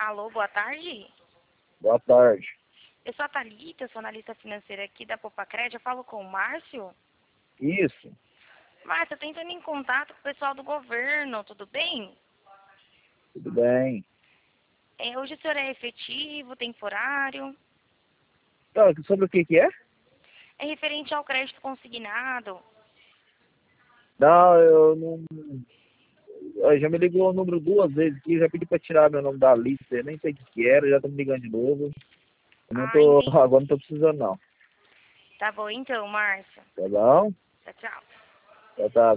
Alô, boa tarde. Boa tarde. Eu sou a Thalita, eu sou analista financeira aqui da Popacred. Eu falo com o Márcio. Isso, Márcio, eu tô entrando em contato com o pessoal do governo, tudo bem? tudo bem. Hoje o senhor é efetivo, temporário? Então, sobre o que é? É referente ao crédito consignado. Não, eu não. Já me ligou o número 2 vezes aqui, já pedi pra tirar meu nome da lista, eu nem sei o que era, já tô me ligando de novo. Eu não Ah, tô. entendi. Agora não tô precisando não. Tá bom então, Márcio. Tá bom? Tchau, tchau. Tá.